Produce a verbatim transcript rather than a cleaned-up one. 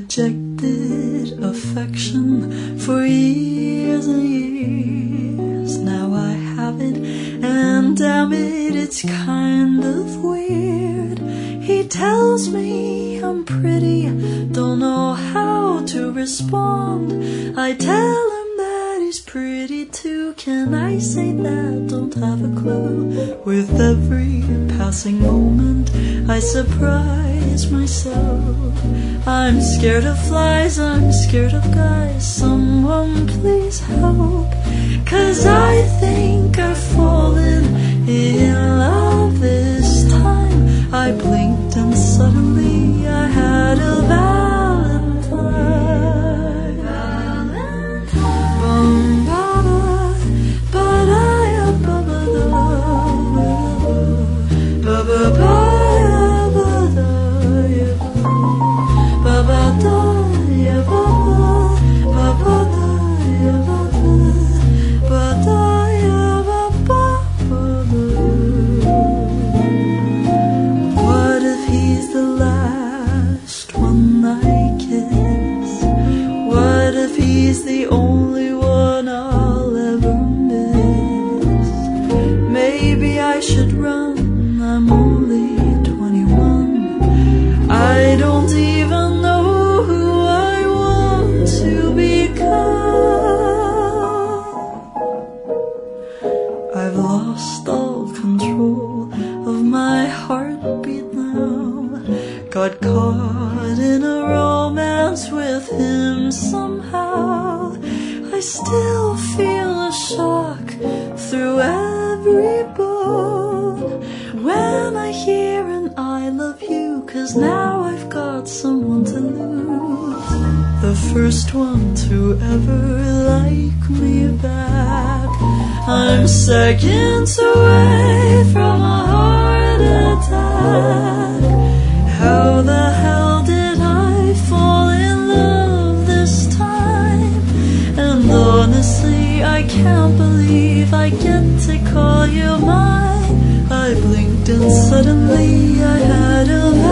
rejected affection for years and years. Now I have it, and damn it, it's kind of weird. He tells me I'm pretty, don't know how to respond. I tell him that he's pretty too. Can I say that? Don't have a clue. With every passing moment I surprise myself. I'm scared of flies, I'm scared of guys. Someone please help, 'cause I think I've fallen in love this time. I blinked and suddenly I had a Valentine. Valentine. What if he's the last one I kiss? What if he's the only one I'll ever miss? Maybe I should run, I'm only twenty-one. I don't even know who I want to become. I've lost all control of my heartbeat now. Got caught in a romance with him somehow. I still feel a shock through every bone when I hear an I love you, 'cause now I've got someone to lose. The first one to ever like me back. I'm seconds away from a heart attack. How the hell did I fall in love this time? And honestly, I can't believe I get to call you mine. I blinked and suddenly I had a